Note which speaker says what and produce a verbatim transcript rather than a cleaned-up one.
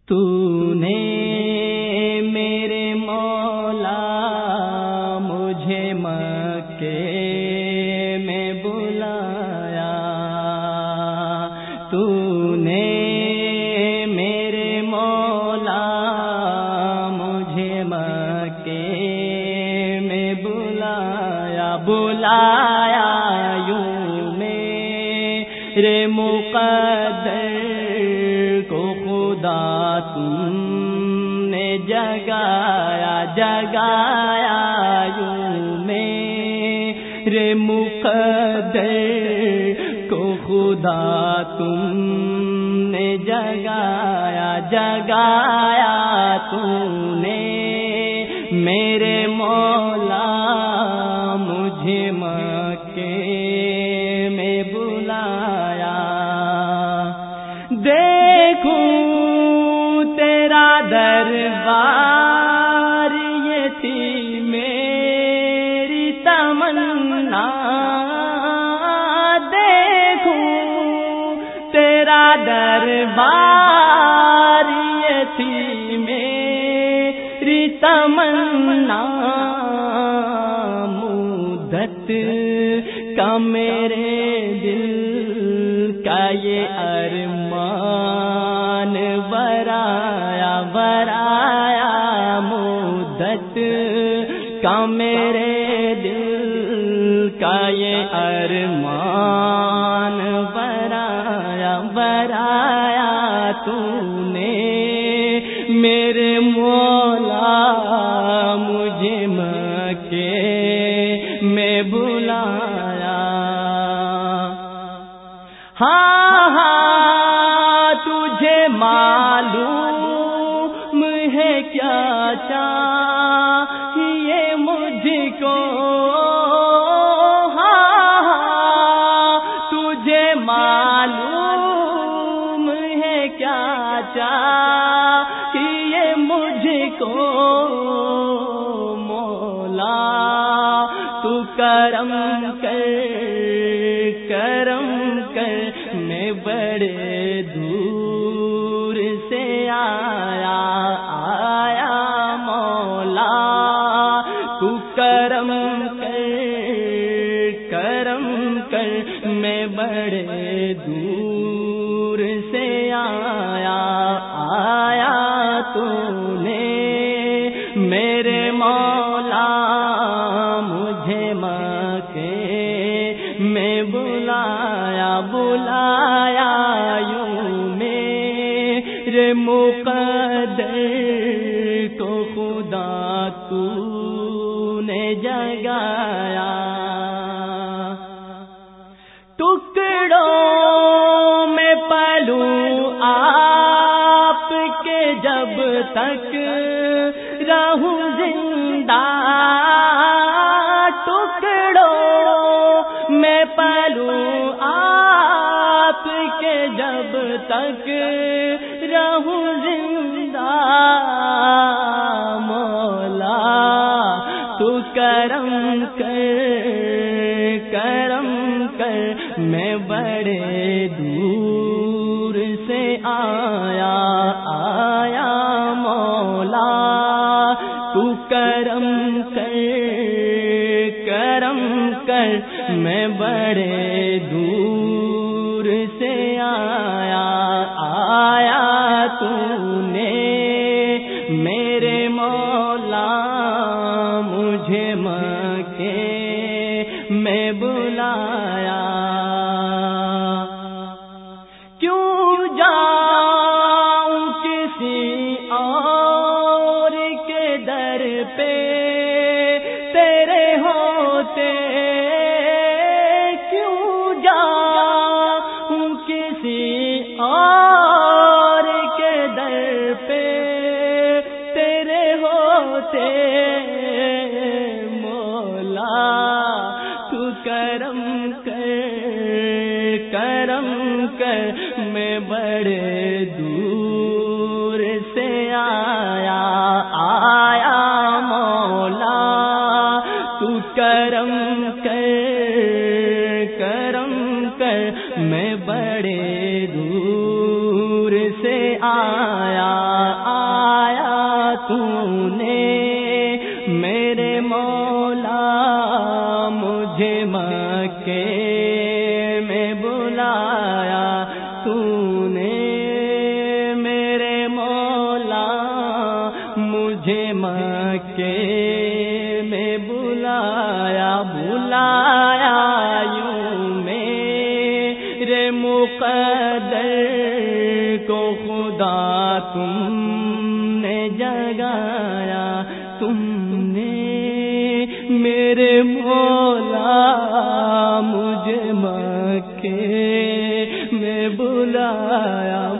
Speaker 1: تو نے میرے مولا مجھے مکے میں بلایا، تو نے میرے مولا مجھے مکے میں بلایا، بلایا یوں میرے مقدر کو خدا تم نے جگایا، جگایا یوں میرے مقدر کو خدا تم نے جگایا، جگایا تم نے میرے مولا مجھے مکے میں بلایا۔ دیکھوں تیرا دربار یہ تھی میری تمنا، دیکھوں تیرا دربار یہ تھی میری تمنا، مدت کا میرے دل کا یہ ارمان برایا، برایا مدت کا میرے دل کا یہ ارمان برایا، برایا تو نے میرے مولا مجھے مکے میں بلایا۔ ہاں ہاں تجھے معلوم ہے کیا چاہیے مجھ کو، ہاں ہاں تجھے معلوم ہے کیا چاہیے مجھ کو، مولا تو کرم کر کرم کر، میں بڑے دور سے آیا آیا مولا تو کرم کر کرم کر، میں بڑے دور سے آیا آیا تو نے میرے مولا مجھے مکے میں بلایا، بلایا یوں میرے مقدر کو خدا تو نے جگایا۔ ٹکڑوں میں پلوں آپ کے جب تک رہوں زندہ، ٹکڑوں میں پلوں آپ کے جب تک رہوں زندہ، مولا تو کرم کر کرم کر، میں بڑے دور سے آیا آیا مولا تو کرم کر کرم کر، میں بڑے دور سے آیا آیا تو نے میرے مولا مجھے مکے میں بلایا۔ کیوں جاؤں کسی اور کے در پہ تیرے ہوتے، کیوں جاؤں کسی اور کے در پہ تیرے ہوتے، مولا تو کرم کر کرم کر، میں بڑے دور سے آیا آیا مولا تو کرم کر کرم کر، میں بڑے دور سے آیا مجھے مکے میں بلایا بلایا یوں میرے مقدر کو خدا تم نے جگایا، تم نے میرے مولا مجھے مکے میں بلایا